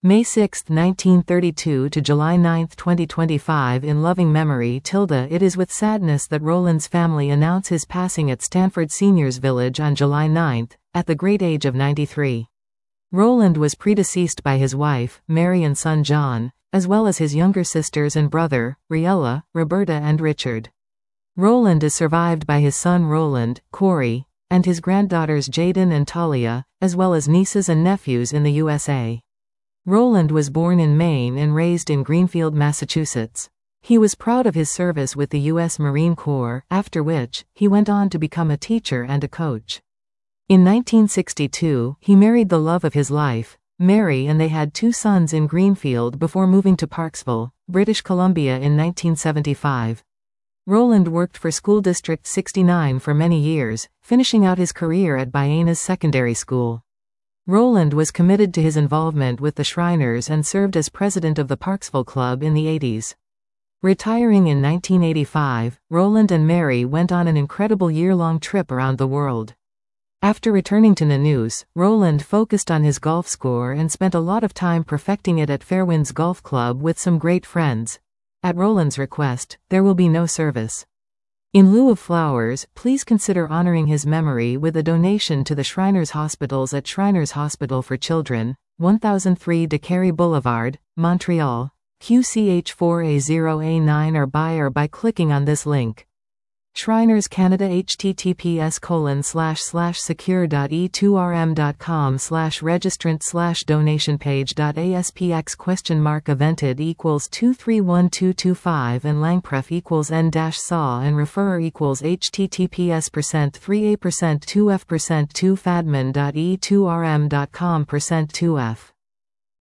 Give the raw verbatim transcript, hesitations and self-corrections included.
May sixth nineteen thirty-two to July ninth twenty twenty-five. In loving memory. It is with sadness that Roland's family announce his passing at Stanford Seniors Village on July ninth, at the great age of ninety-three. Roland was predeceased by his wife, Mary, and son John, as well as his younger sisters and brother, Riella, Roberta and Richard. Roland is survived by his son Roland, Corey, and his granddaughters Jaden and Talia, as well as nieces and nephews in the U S A. Roland was born in Maine and raised in Greenfield, Massachusetts. He was proud of his service with the U S Marine Corps, after which, he went on to become a teacher and a coach. In nineteen sixty-two, he married the love of his life, Mary, and they had two sons in Greenfield before moving to Parksville, British Columbia in nineteen seventy-five. Roland worked for School District sixty-nine for many years, finishing out his career at Byanes Secondary School. Roland was committed to his involvement with the Shriners and served as president of the Parksville Club in the eighties. Retiring in nineteen eighty-five, Roland and Mary went on an incredible year-long trip around the world. After returning to Nanu's, Roland focused on his golf score and spent a lot of time perfecting it at Fairwinds Golf Club with some great friends. At Roland's request, there will be no service. In lieu of flowers, please consider honoring his memory with a donation to the Shriners Hospitals at Shriners Hospital for Children, one thousand three de Carey Boulevard, Montreal, Q C H four A zero A nine, or by or by clicking on this link. Shriners Canada https colon slash slash secure dot e two r m dot com slash registrant slash donation page dot aspx question mark evented equals two three one two two five and langpref equals n dash saw and referrer equals https percent three a percent two f percent two fadman dot e two r m dot com percent two f